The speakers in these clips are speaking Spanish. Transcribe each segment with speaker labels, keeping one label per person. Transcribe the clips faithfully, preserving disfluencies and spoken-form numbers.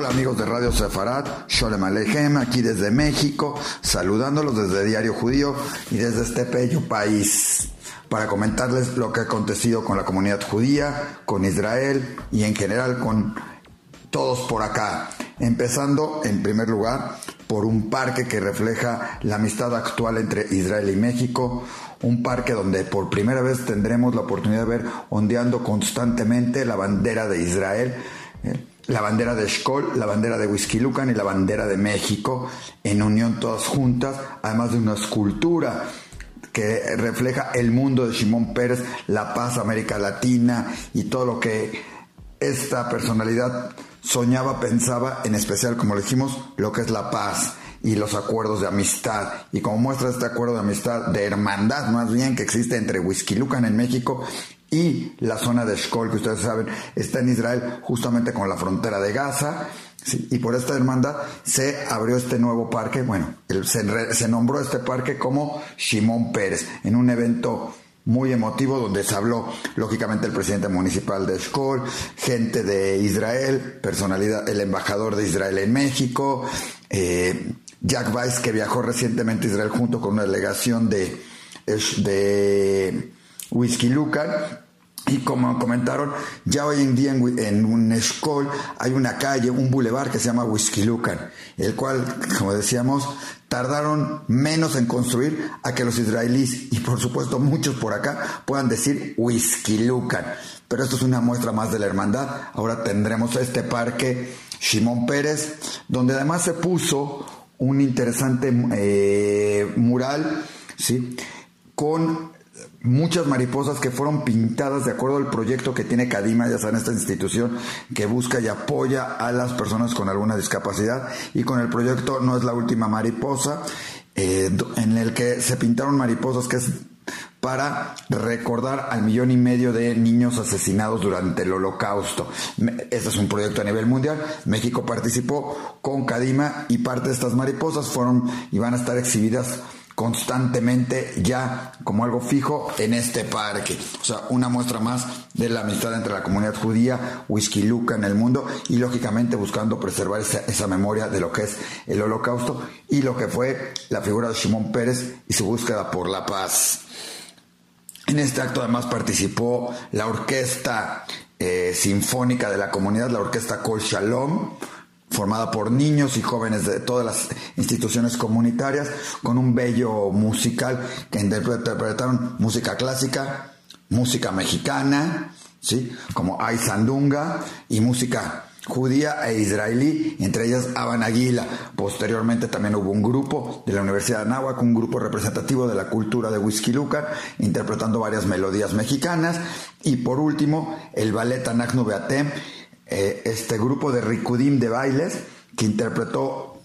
Speaker 1: Hola amigos de Radio Sefarat, Sholem Aleichem, aquí desde México, saludándolos desde Diario Judío y desde este bello país, para comentarles lo que ha acontecido con la comunidad judía, con Israel y en general con todos por acá. Empezando en primer lugar por un parque que refleja la amistad actual entre Israel y México, un parque donde por primera vez tendremos la oportunidad de ver ondeando constantemente la bandera de Israel, eh, la bandera de Eshkol, la bandera de Huixquilucan y la bandera de México en unión todas juntas, además de una escultura que refleja el mundo de Shimon Peres, la paz, América Latina y todo lo que esta personalidad soñaba, pensaba, en especial, como le dijimos, lo que es la paz y los acuerdos de amistad. Y como muestra este acuerdo de amistad, de hermandad más bien, que existe entre Huixquilucan en México y la zona de Eshkol, que ustedes saben, está en Israel justamente con la frontera de Gaza, ¿sí? Y por esta hermandad se abrió este nuevo parque, bueno, el, se, se nombró este parque como Shimon Peres, en un evento muy emotivo donde se habló, lógicamente, el presidente municipal de Eshkol, gente de Israel, personalidad, el embajador de Israel en México, eh, Jack Weiss, que viajó recientemente a Israel junto con una delegación de, de Huixquilucan. Y como comentaron, ya hoy en día en, en un Eshkol hay una calle, un bulevar que se llama Huixquilucan, el cual, como decíamos, tardaron menos en construir a que los israelíes, y por supuesto muchos por acá, puedan decir Huixquilucan. Pero esto es una muestra más de la hermandad. Ahora tendremos este parque Shimon Peres, donde además se puso un interesante eh, mural, ¿sí?, con muchas mariposas que fueron pintadas de acuerdo al proyecto que tiene Kadima, ya saben, esta institución que busca y apoya a las personas con alguna discapacidad, y con el proyecto No es la última mariposa, eh, en el que se pintaron mariposas que es para recordar al millón y medio de niños asesinados durante el Holocausto. Este es un proyecto a nivel mundial. México participó con Kadima y parte de estas mariposas fueron y van a estar exhibidas constantemente ya como algo fijo en este parque. O sea, una muestra más de la amistad entre la comunidad judía, Huixquilucan en el mundo, y lógicamente buscando preservar esa, esa memoria de lo que es el Holocausto y lo que fue la figura de Shimon Peres y su búsqueda por la paz. En este acto además participó la orquesta eh, sinfónica de la comunidad, la orquesta Kol Shalom, formada por niños y jóvenes de todas las instituciones comunitarias, con un bello musical que interpretaron música clásica, música mexicana, ¿sí?, como Ay Sandunga, y música judía e israelí, entre ellas Aban Aguila. Posteriormente también hubo un grupo de la Universidad de Anáhuac, un grupo representativo de la cultura de Huixquilucan, interpretando varias melodías mexicanas, y por último el ballet Anachnu Beatem, Eh, este grupo de Rikudim de bailes que interpretó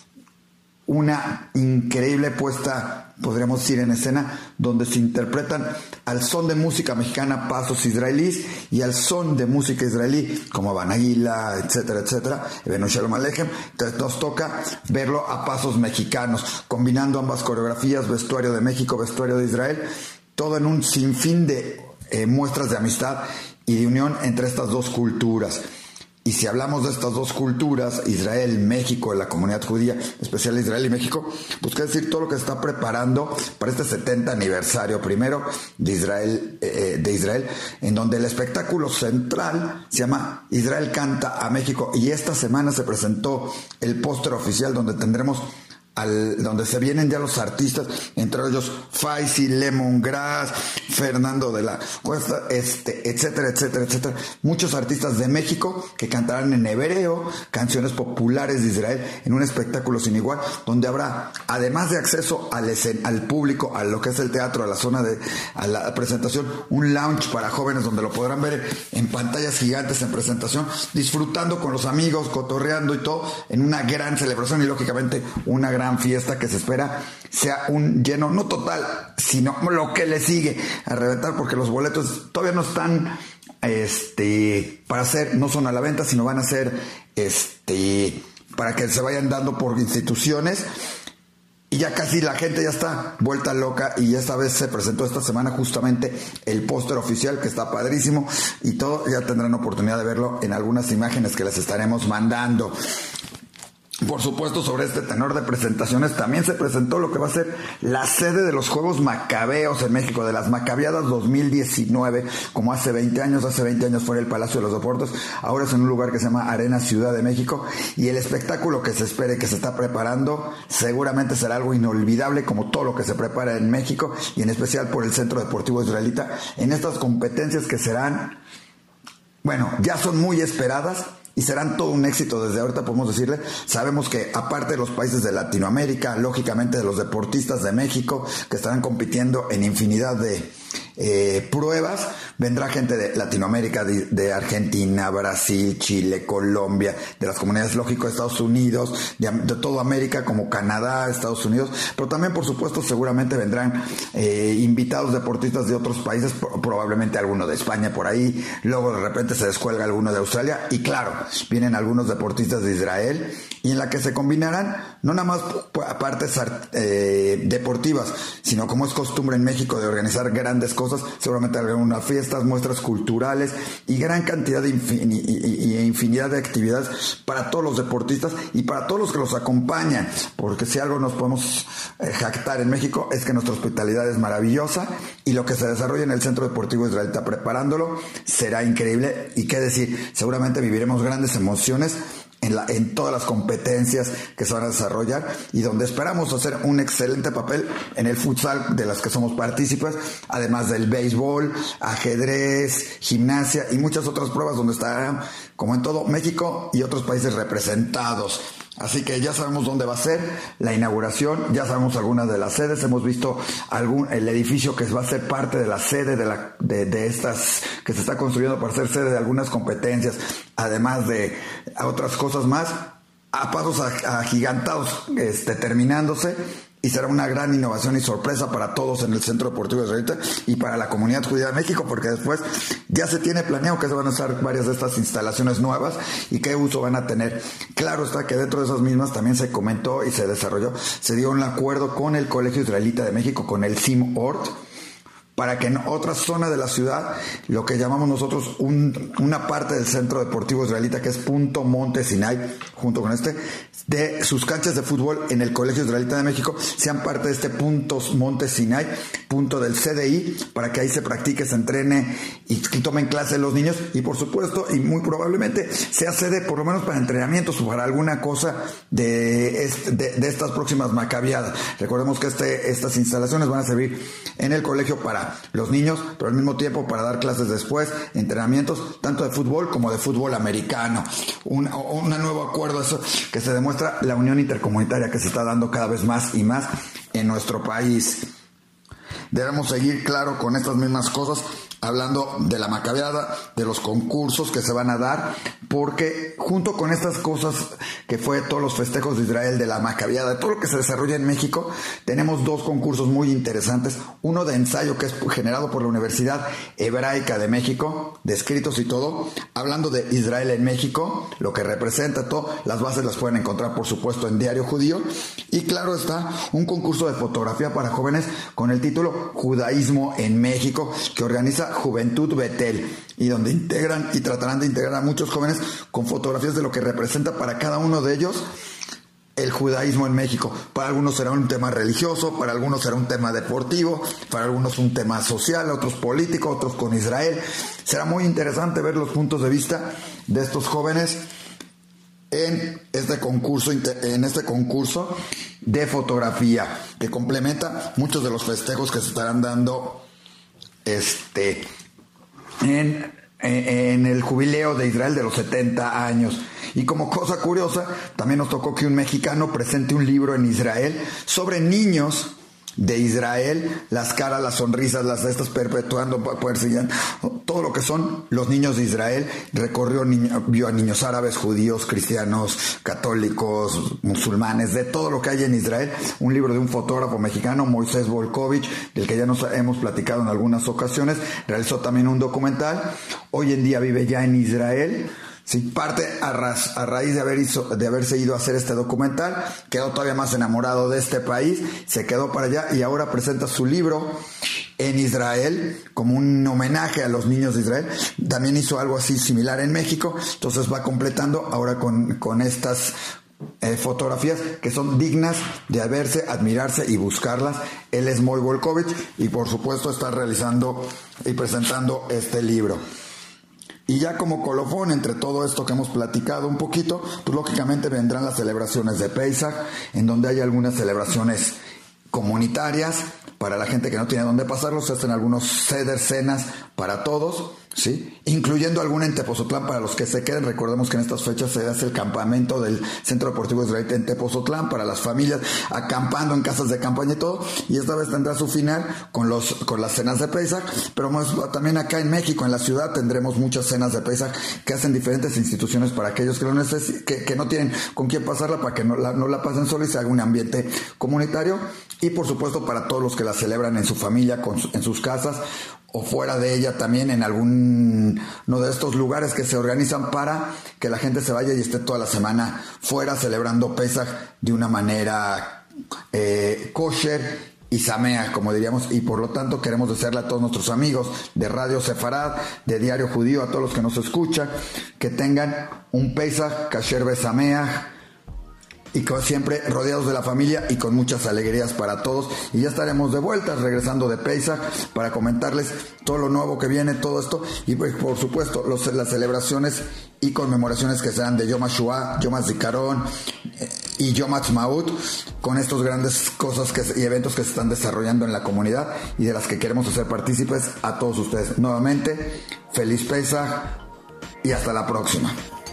Speaker 1: una increíble puesta, podríamos decir, en escena, donde se interpretan al son de música mexicana pasos israelíes y al son de música israelí como Banaguila, etcétera, etcétera, Ebenu Shalom Aleichem. Entonces nos toca verlo a pasos mexicanos, combinando ambas coreografías, vestuario de México, vestuario de Israel, todo en un sinfín de eh, muestras de amistad y de unión entre estas dos culturas. Y si hablamos de estas dos culturas, Israel, México, la comunidad judía, especial Israel y México, pues qué decir todo lo que se está preparando para este setenta aniversario primero de Israel, eh, de Israel, en donde el espectáculo central se llama Israel canta a México, y esta semana se presentó el póster oficial donde tendremos Al, donde se vienen ya los artistas, entre ellos Faisy, Lemongrass, Fernando de la Cuesta, este, etcétera, etcétera, etcétera. Muchos artistas de México que cantarán en hebreo canciones populares de Israel en un espectáculo sin igual, donde habrá, además de acceso al, escen- al público, a lo que es el teatro, a la zona de a la presentación, un lounge para jóvenes donde lo podrán ver en pantallas gigantes en presentación, disfrutando con los amigos, cotorreando y todo, en una gran celebración y lógicamente una gran fiesta que se espera sea un lleno, no total, sino lo que le sigue a reventar, porque los boletos todavía no están este para hacer, no son a la venta, sino van a ser este para que se vayan dando por instituciones. Y ya casi la gente ya está vuelta loca y esta vez se presentó esta semana justamente el póster oficial que está padrísimo y todo, ya tendrán oportunidad de verlo en algunas imágenes que les estaremos mandando. Por supuesto, sobre este tenor de presentaciones también se presentó lo que va a ser la sede de los Juegos Macabeos en México, de las Macabeadas dos mil diecinueve, como hace veinte años, hace veinte años fue en el Palacio de los Deportes, ahora es en un lugar que se llama Arena Ciudad de México, y el espectáculo que se espere, que se está preparando, seguramente será algo inolvidable, como todo lo que se prepara en México, y en especial por el Centro Deportivo Israelita, en estas competencias que serán, bueno, ya son muy esperadas, y serán todo un éxito desde ahorita, podemos decirle. Sabemos que aparte de los países de Latinoamérica, lógicamente de los deportistas de México, que estarán compitiendo en infinidad de eh, pruebas, vendrá gente de Latinoamérica, de, de Argentina, Brasil, Chile, Colombia, de las comunidades, lógico, de Estados Unidos, de, de toda América, como Canadá, Estados Unidos, pero también, por supuesto, seguramente vendrán eh, invitados deportistas de otros países, probablemente alguno de España por ahí, luego de repente se descuelga alguno de Australia, y claro, vienen algunos deportistas de Israel, y en la que se combinarán no nada más partes eh, deportivas, sino como es costumbre en México de organizar grandes cosas, seguramente habrá unas fiestas, muestras culturales y gran cantidad de infin- y, y, y infinidad de actividades para todos los deportistas y para todos los que los acompañan, porque si algo nos podemos eh, jactar en México es que nuestra hospitalidad es maravillosa y lo que se desarrolla en el Centro Deportivo Israelita preparándolo será increíble, y qué decir, seguramente viviremos grandes emociones en, la, en todas las competencias que se van a desarrollar, y donde esperamos hacer un excelente papel en el futsal de las que somos partícipes, además del béisbol, ajedrez, gimnasia y muchas otras pruebas donde estarán, como en todo México y otros países representados. Así que ya sabemos dónde va a ser la inauguración, ya sabemos algunas de las sedes, hemos visto algún el edificio que va a ser parte de la sede de, la, de, de estas que se está construyendo para ser sede de algunas competencias, además de otras cosas más, a pasos agigantados este, terminándose. Y será una gran innovación y sorpresa para todos en el Centro Deportivo Israelita y para la comunidad judía de México, porque después ya se tiene planeado que se van a usar varias de estas instalaciones nuevas y qué uso van a tener. Claro está que dentro de esas mismas también se comentó y se desarrolló, se dio un acuerdo con el Colegio Israelita de México, con el SIM-Ort, para que en otra zona de la ciudad, lo que llamamos nosotros un, una parte del Centro Deportivo Israelita, que es Punto Monte Sinai, junto con este, de sus canchas de fútbol en el Colegio Israelita de México, sean parte de este Punto Monte Sinai, punto del C D I, para que ahí se practique, se entrene y, y tomen clase los niños, y por supuesto, y muy probablemente, sea sede por lo menos para entrenamientos o para alguna cosa de, este, de, de estas próximas macabiadas. Recordemos que este, estas instalaciones van a servir en el colegio para los niños, pero al mismo tiempo para dar clases después, entrenamientos tanto de fútbol como de fútbol americano. Un, un nuevo acuerdo, eso que se demuestra la unión intercomunitaria que se está dando cada vez más y más en nuestro país. Debemos seguir, claro, con estas mismas cosas, hablando de la macabeada, de los concursos que se van a dar, porque junto con estas cosas que fue todos los festejos de Israel, de la macabeada, de todo lo que se desarrolla en México, tenemos dos concursos muy interesantes, uno de ensayo que es generado por la Universidad Hebraica de México, de escritos y todo, hablando de Israel en México, lo que representa todo, las bases las pueden encontrar por supuesto en Diario Judío, y claro está un concurso de fotografía para jóvenes con el título Judaísmo en México, que organiza Juventud Betel, y donde integran y tratarán de integrar a muchos jóvenes con fotografías de lo que representa para cada uno de ellos el judaísmo en México. Para algunos será un tema religioso, para algunos será un tema deportivo, para algunos un tema social, otros político, otros con Israel. Será muy interesante ver los puntos de vista de estos jóvenes en este concurso, en este concurso de fotografía, que complementa muchos de los festejos que se estarán dando este en, en el jubileo de Israel de los setenta años. Y como cosa curiosa, también nos tocó que un mexicano presente un libro en Israel sobre niños de Israel, las caras, las sonrisas, las de estas perpetuando, persiguiendo, todo lo que son los niños de Israel. Recorrió, niño, vio a niños árabes, judíos, cristianos, católicos, musulmanes, de todo lo que hay en Israel. Un libro de un fotógrafo mexicano, Moisés Volkovich, del que ya nos hemos platicado en algunas ocasiones. Realizó también un documental. Hoy en día vive ya en Israel. Sí, parte a, ras, a raíz de, haber hizo, de haberse ido a hacer este documental, quedó todavía más enamorado de este país, se quedó para allá y ahora presenta su libro en Israel como un homenaje a los niños de Israel. También hizo algo así similar en México, entonces va completando ahora con, con estas eh, fotografías que son dignas de verse, admirarse y buscarlas. Él es Moy Volkovich y por supuesto está realizando y presentando este libro. Y ya como colofón entre todo esto que hemos platicado un poquito, pues lógicamente vendrán las celebraciones de Pesaj, en donde hay algunas celebraciones comunitarias para la gente que no tiene dónde pasarlo. Se hacen algunos seder, cenas para todos, ¿sí? Incluyendo alguna en Tepozotlán para los que se queden. Recordemos que en estas fechas se hace el campamento del Centro Deportivo Israelita en Tepozotlán para las familias, acampando en casas de campaña y todo. Y esta vez tendrá su final con los con las cenas de Pesaj, pero más, también acá en México, en la ciudad, tendremos muchas cenas de Pesaj que hacen diferentes instituciones para aquellos que, lo neces- que, que no tienen con quién pasarla, para que no la, no la pasen solo y se haga un ambiente comunitario. Y por supuesto para todos los que la celebran en su familia, con su, en sus casas o fuera de ella también, en algún uno de estos lugares que se organizan para que la gente se vaya y esté toda la semana fuera celebrando Pesaj de una manera eh, kosher y samea, como diríamos, y por lo tanto queremos desearle a todos nuestros amigos de Radio Sefarad, de Diario Judío, a todos los que nos escuchan, que tengan un Pesaj kasher besameach, y como siempre rodeados de la familia y con muchas alegrías para todos. Y ya estaremos de vuelta regresando de Pesaj para comentarles todo lo nuevo que viene, todo esto, y pues por supuesto los, las celebraciones y conmemoraciones que serán de Yom HaShoah, Yom HaZikaron eh, y Yom HaTzmaut, con estos grandes cosas que, y eventos que se están desarrollando en la comunidad y de las que queremos hacer partícipes a todos ustedes. Nuevamente, feliz Pesaj y hasta la próxima.